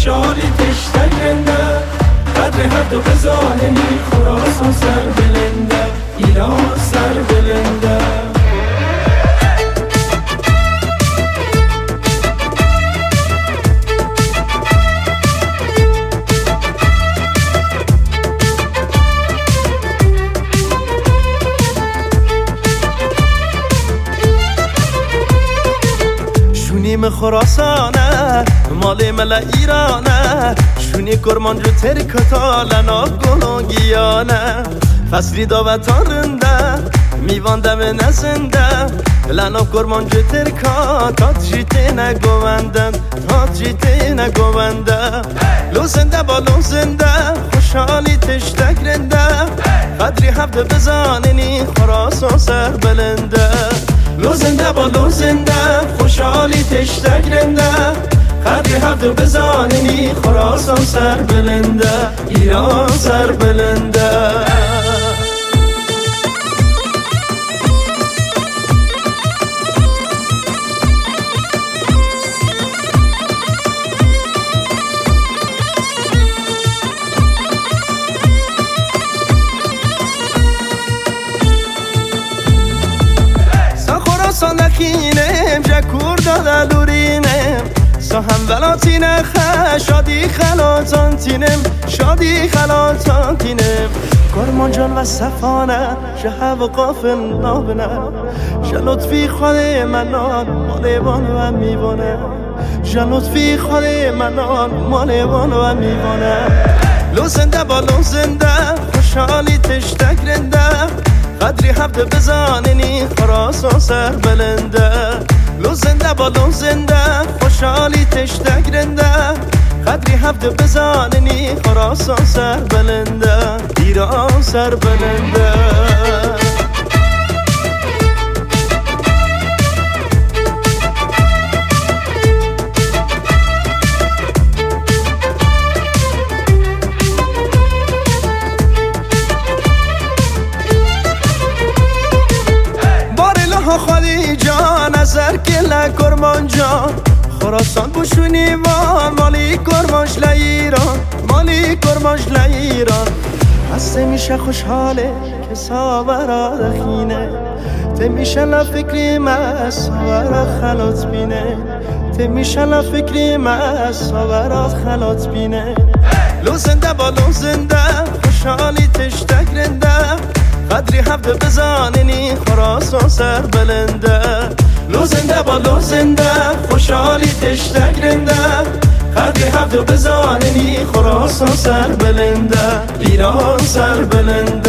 خوشحالی تشتک رنده قدر هفت و بزاننی خراسان سر بلنده ایران سر بلنده شونیم خراسانه مال مل ایرانه شونی کرمانجو ترکتا لنا گلونگیانه فصلی داوتارنده میواندم نزنده لنا کرمانجو ترکا تا جیته نگوندن تا جیته نگونده لوزنده با لوزنده خوشحالی تشتک رنده قدری هفت بزاننی خراسان سر بلنده لوزنده با لوزنده خوشحالی تشتک رنده قدری هفت بزاننی خراسان سر بلنده ایران سر بلنده نخینم جکور دادلورینم سهم ولاتینم شادی خلاتان تینم شادی خلاتان تینم کرمانجان و صفانه شه و قافل نابنه شه لطفی خود منان مالیوان و میوانه شه لطفی خود منان مالیوان و میوانه لوزنده با لوزنده خوشحالی تشتک رنده قدری هفت بزاننی خراسان سر بلنده لوزنده با لوزنده خوشحالی تشتک رنده قدری هفت بزاننی خراسان سر بلنده ایران سر بلنده خالی جان نظر کلا کرمانجان خراسان بوشونی وان مالی کرمانش لایران مالی کرمانش لایران هسته میشه خوشحاله که ساورا دخینه ته میشه لفکری ما ساورا خلات بینه ته میشه لفکری ما ساورا خلات بینه لوزنده با لوزنده خوشحالی تشتک رنده قدری هفت بزاننی خراسان سر بلنده لوزنده با لوزنده خوشحالی تشتک رنده قدری هفت بزاننی خراسان سر بلنده ایران سر بلنده